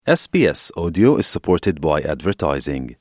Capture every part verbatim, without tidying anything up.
S B S Audio is supported by advertising.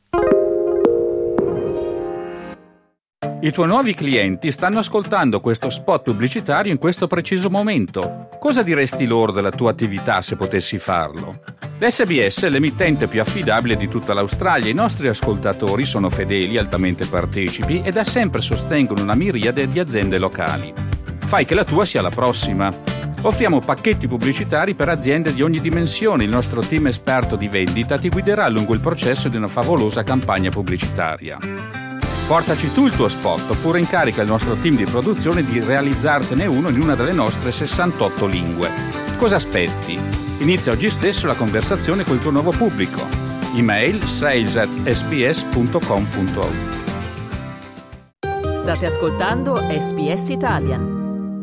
I tuoi nuovi clienti stanno ascoltando questo spot pubblicitario in questo preciso momento. Cosa diresti loro della tua attività se potessi farlo? L'S B S è l'emittente più affidabile di tutta l'Australia. I nostri ascoltatori sono fedeli, altamente partecipi e da sempre sostengono una miriade di aziende locali. Fai che la tua sia la prossima. Offriamo pacchetti pubblicitari per aziende di ogni dimensione. Il nostro team esperto di vendita ti guiderà lungo il processo di una favolosa campagna pubblicitaria. Portaci tu il tuo spot oppure incarica il nostro team di produzione di realizzartene uno in una delle nostre sessantotto lingue. Cosa aspetti? Inizia oggi stesso la conversazione col tuo nuovo pubblico. Email sales at s b s punto com punto a u. State ascoltando S B S Italian.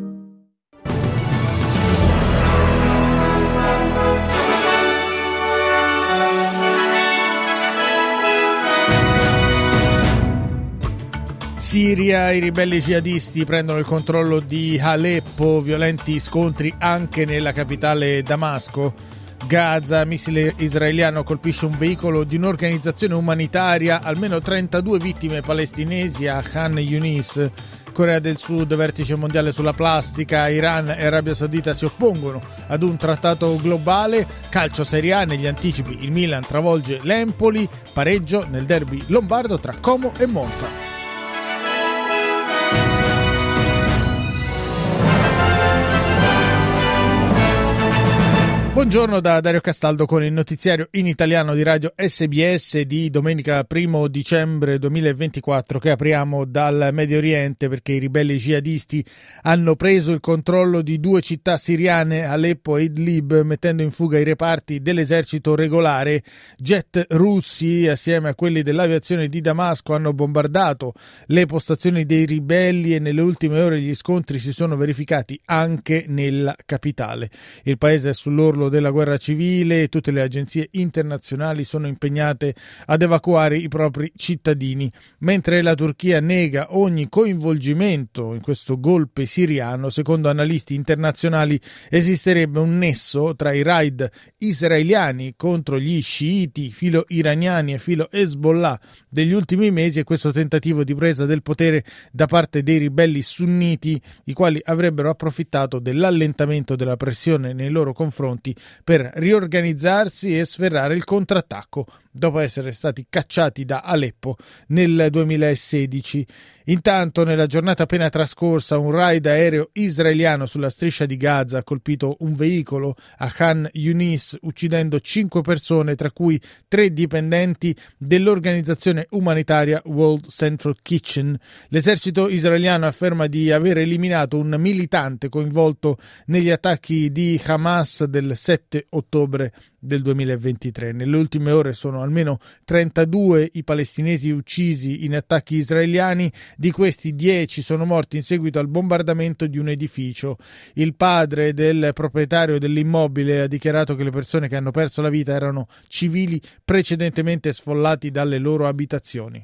Siria, i ribelli jihadisti prendono il controllo di Aleppo, violenti scontri anche nella capitale Damasco. Gaza, missile israeliano colpisce un veicolo di un'organizzazione umanitaria, almeno trentadue vittime palestinesi a Khan Yunis. Corea del Sud, vertice mondiale sulla plastica, Iran e Arabia Saudita si oppongono ad un trattato globale. Calcio Serie A, negli anticipi il Milan travolge l'Empoli, pareggio nel derby lombardo tra Como e Monza. Buongiorno da Dario Castaldo con il notiziario in italiano di Radio S B S di domenica primo dicembre duemilaventiquattro, che apriamo dal Medio Oriente perché i ribelli jihadisti hanno preso il controllo di due città siriane, Aleppo e Idlib, mettendo in fuga i reparti dell'esercito regolare. Jet russi assieme a quelli dell'aviazione di Damasco hanno bombardato le postazioni dei ribelli e nelle ultime ore gli scontri si sono verificati anche nella capitale. Il paese è sull'orlo della guerra civile e tutte le agenzie internazionali sono impegnate ad evacuare i propri cittadini. Mentre la Turchia nega ogni coinvolgimento in questo golpe siriano, secondo analisti internazionali esisterebbe un nesso tra i raid israeliani contro gli sciiti filo iraniani e filo Hezbollah degli ultimi mesi e questo tentativo di presa del potere da parte dei ribelli sunniti, i quali avrebbero approfittato dell'allentamento della pressione nei loro confronti per riorganizzarsi e sferrare il contrattacco dopo essere stati cacciati da Aleppo nel duemilasedici. Intanto, nella giornata appena trascorsa, un raid aereo israeliano sulla striscia di Gaza ha colpito un veicolo a Khan Yunis, uccidendo cinque persone, tra cui tre dipendenti dell'organizzazione umanitaria World Central Kitchen. L'esercito israeliano afferma di aver eliminato un militante coinvolto negli attacchi di Hamas del sette ottobre del duemilaventitré. Nelle ultime ore sono almeno trentadue i palestinesi uccisi in attacchi israeliani, di questi dieci sono morti in seguito al bombardamento di un edificio. Il padre del proprietario dell'immobile ha dichiarato che le persone che hanno perso la vita erano civili precedentemente sfollati dalle loro abitazioni.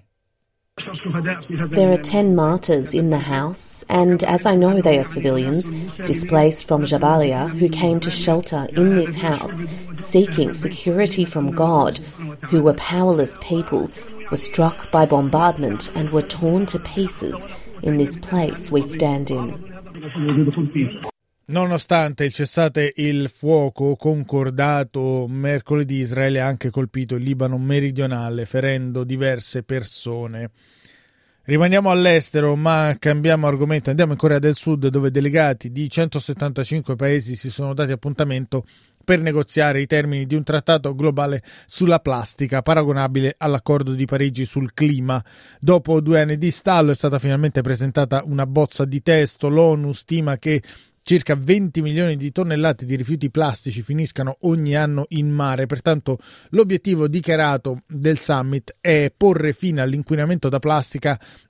There are ten martyrs in the house, and as I know they are civilians, displaced from Jabalia, who came to shelter in this house, seeking security from God, who were powerless people, were struck by bombardment and were torn to pieces in this place we stand in. Nonostante il cessate il fuoco concordato mercoledì, Israele ha anche colpito il Libano meridionale, ferendo diverse persone. Rimaniamo all'estero, ma cambiamo argomento. Andiamo in Corea del Sud, dove delegati di centosettantacinque paesi si sono dati appuntamento per negoziare i termini di un trattato globale sulla plastica, paragonabile all'accordo di Parigi sul clima. Dopo due anni di stallo è stata finalmente presentata una bozza di testo. L'ONU stima che circa venti milioni di tonnellate di rifiuti plastici finiscano ogni anno in mare, pertanto l'obiettivo dichiarato del summit è porre fine all'inquinamento da plastica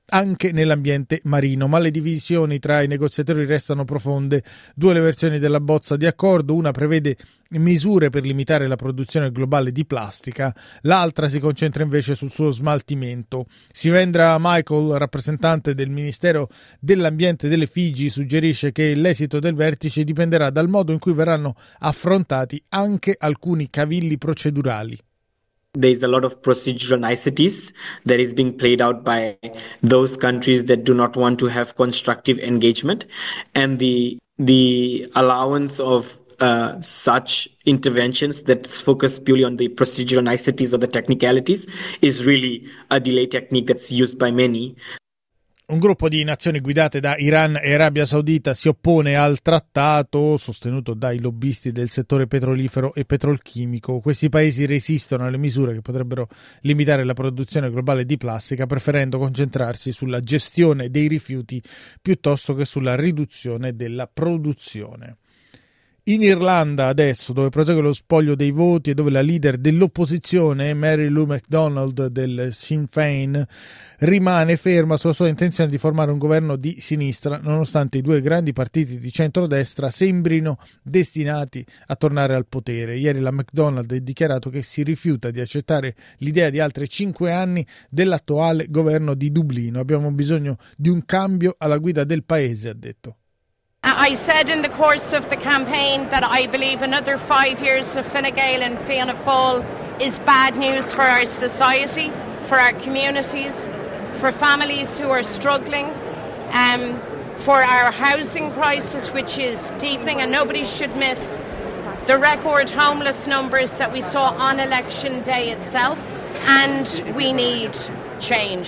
anche nell'ambiente marino, ma le divisioni tra i negoziatori restano profonde. Due le versioni della bozza di accordo, una prevede misure per limitare la produzione globale di plastica, l'altra si concentra invece sul suo smaltimento. Sivendra Michael, rappresentante del Ministero dell'Ambiente delle Figi, suggerisce che l'esito del vertice dipenderà dal modo in cui verranno affrontati anche alcuni cavilli procedurali. There's a lot of procedural niceties that is being played out by those countries that do not want to have constructive engagement, and the the allowance of uh, such interventions that focus purely on the procedural niceties or the technicalities is really a delay technique that's used by many. Un gruppo di nazioni guidate da Iran e Arabia Saudita si oppone al trattato sostenuto dai lobbisti del settore petrolifero e petrolchimico. Questi paesi resistono alle misure che potrebbero limitare la produzione globale di plastica, preferendo concentrarsi sulla gestione dei rifiuti piuttosto che sulla riduzione della produzione. In Irlanda adesso, dove prosegue lo spoglio dei voti e dove la leader dell'opposizione, Mary Lou McDonald del Sinn Féin, rimane ferma sulla sua intenzione di formare un governo di sinistra, nonostante i due grandi partiti di centrodestra sembrino destinati a tornare al potere. Ieri la McDonald ha dichiarato che si rifiuta di accettare l'idea di altri cinque anni dell'attuale governo di Dublino. Abbiamo bisogno di un cambio alla guida del paese, ha detto. I said in the course of the campaign that I believe another five years of Fine Gael and Fianna Fáil is bad news for our society, for our communities, for families who are struggling, um, for our housing crisis, which is deepening, and nobody should miss the record homeless numbers that we saw on election day itself, and we need change.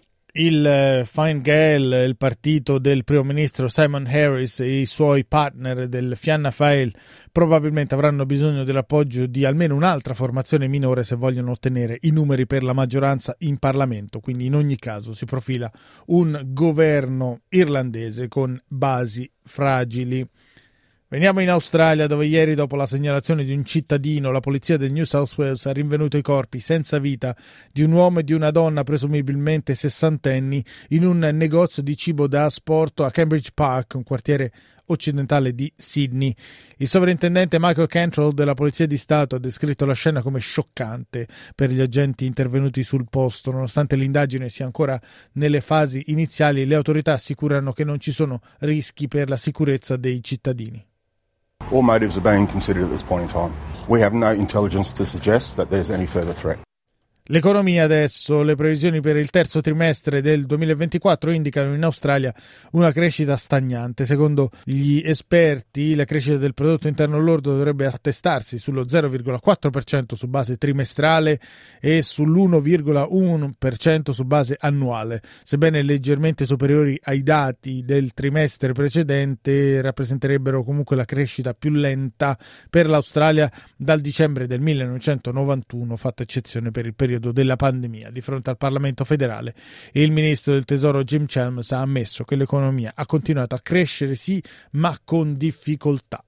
Il Fine Gael, il partito del primo ministro Simon Harris e i suoi partner del Fianna Fáil probabilmente avranno bisogno dell'appoggio di almeno un'altra formazione minore se vogliono ottenere i numeri per la maggioranza in Parlamento, quindi in ogni caso si profila un governo irlandese con basi fragili. Veniamo in Australia, dove ieri, dopo la segnalazione di un cittadino, la polizia del New South Wales ha rinvenuto i corpi senza vita di un uomo e di una donna, presumibilmente sessantenni, in un negozio di cibo da asporto a Cambridge Park, un quartiere occidentale di Sydney. Il sovrintendente Michael Cantrell della Polizia di Stato ha descritto la scena come scioccante per gli agenti intervenuti sul posto. Nonostante l'indagine sia ancora nelle fasi iniziali, le autorità assicurano che non ci sono rischi per la sicurezza dei cittadini. All motives are being considered at this point in time. We have no intelligence to suggest that there's any further threat. L'economia adesso, le previsioni per il terzo trimestre del duemilaventiquattro indicano in Australia una crescita stagnante. Secondo gli esperti, la crescita del prodotto interno lordo dovrebbe attestarsi sullo zero virgola quattro per cento su base trimestrale e sull'uno virgola uno per cento su base annuale. Sebbene leggermente superiori ai dati del trimestre precedente, rappresenterebbero comunque la crescita più lenta per l'Australia dal dicembre del millenovecentonovantuno, fatta eccezione per il periodo della pandemia. Di fronte al Parlamento federale, il ministro del Tesoro Jim Chalmers ha ammesso che l'economia ha continuato a crescere sì, ma con difficoltà.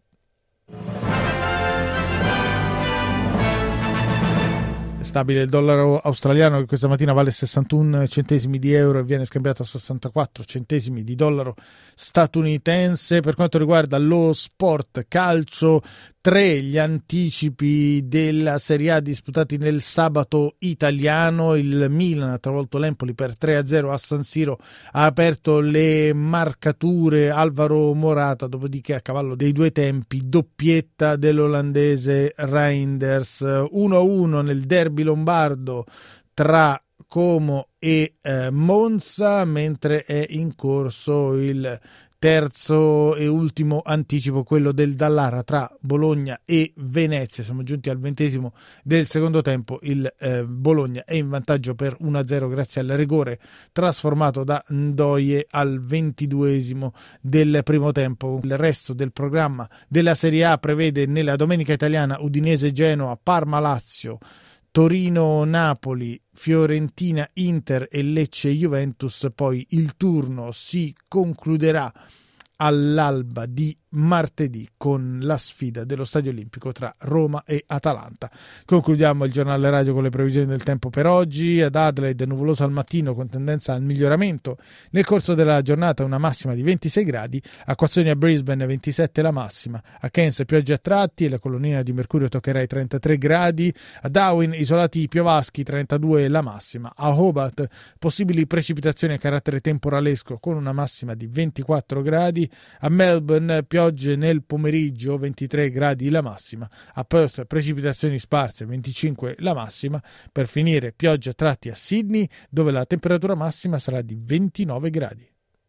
Stabile il dollaro australiano, che questa mattina vale sessantuno centesimi di euro e viene scambiato a sessantaquattro centesimi di dollaro statunitense. Per quanto riguarda lo sport calcio, tre gli anticipi della Serie A disputati nel sabato italiano. Il Milan ha travolto l'Empoli per tre a zero a San Siro, ha aperto le marcature Alvaro Morata, dopodiché a cavallo dei due tempi doppietta dell'olandese Reinders. uno a uno nel derby lombardo tra Como e eh, Monza, mentre è in corso il terzo e ultimo anticipo, quello del Dallara tra Bologna e Venezia. Siamo giunti al ventesimo del secondo tempo, il eh, Bologna è in vantaggio per uno a zero grazie al rigore trasformato da Ndoye al ventiduesimo del primo tempo. Il resto del programma della Serie A prevede nella domenica italiana Udinese-Genoa, Parma-Lazio, Torino-Napoli, Fiorentina-Inter e Lecce-Juventus. Poi il turno si concluderà all'alba di martedì con la sfida dello Stadio Olimpico tra Roma e Atalanta. Concludiamo il giornale radio con le previsioni del tempo per oggi. Ad Adelaide nuvoloso al mattino con tendenza al miglioramento. Nel corso della giornata una massima di ventisei gradi, acquazzoni a Brisbane ventisette la massima, a Cairns piogge a tratti e la colonnina di mercurio toccherà i trentatré gradi, a Darwin isolati piovaschi trentadue la massima, a Hobart possibili precipitazioni a carattere temporalesco con una massima di ventiquattro gradi, a Melbourne piogge nel pomeriggio ventitré gradi la massima, a Perth precipitazioni sparse venticinque la massima, per finire piogge a tratti a Sydney dove la temperatura massima sarà di ventinove gradi.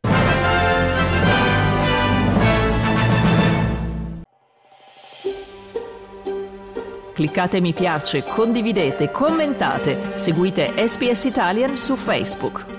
Cliccate mi piace, condividete, commentate, seguite S B S Italian su Facebook.